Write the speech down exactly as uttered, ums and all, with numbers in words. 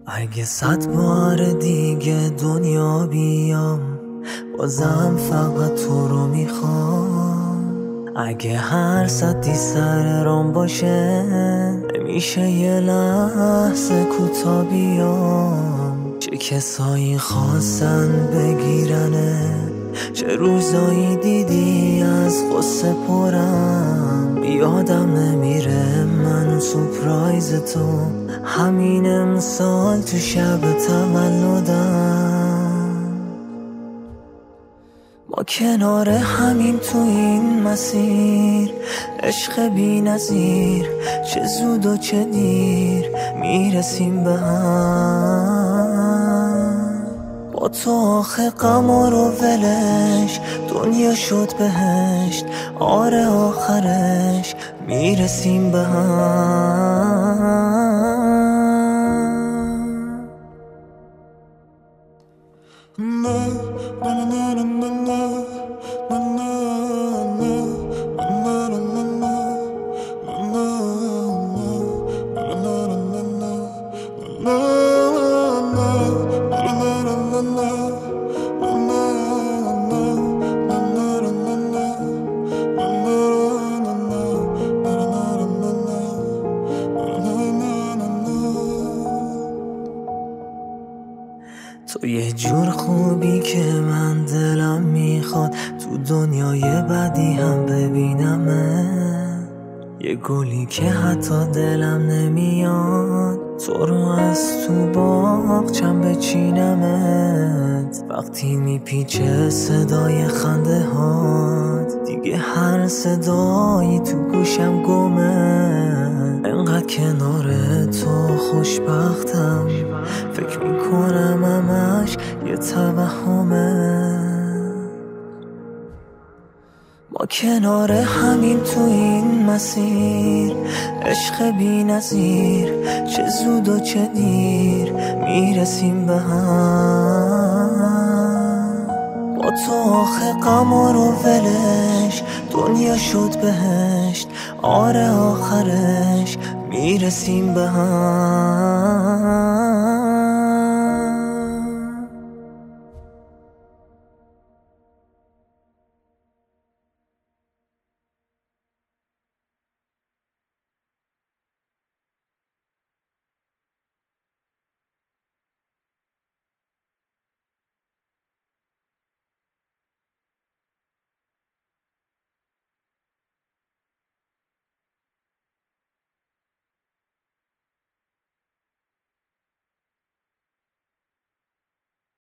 اگه صد بار دیگه دنیا بیام بازم فقط تو رو میخوام. اگه هر سطحی سر رام باشه نمیشه یه لحظه کوتا بیام. چه کسایی خواستن بگیرنه، چه روزایی دیدی از غصه پرم. یادم نمیره من سورپرایز تو همین امسال تو شب تولدم. ما کنار همین تو این مسیر، عشق بی نظیر، چه زود و چه دیر میرسیم به هم. با تو آخه غم رو ولش دنیا شد بهشت، آره آخرش میرسیم به هم. تو یه جور خوبی که من دلم میخواد تو دنیای بعدی هم ببینمه. یه گلی که حتی دلم نمیاد تو رو از تو باغچم بچینمت. وقتی میپیچه صدای خنده هات دیگه هر صدایی تو گوشم گمه. انقدر کنار تو خوشبختم فکر میکنم همش یه توهمه. ما کنار همین تو این مسیر، عشق بی نظیر، چه زود و چه دیر میرسیم به هم. با تو آخه غم رو ولش دنیا شد بهشت، آره آخرش میرسیم به هم.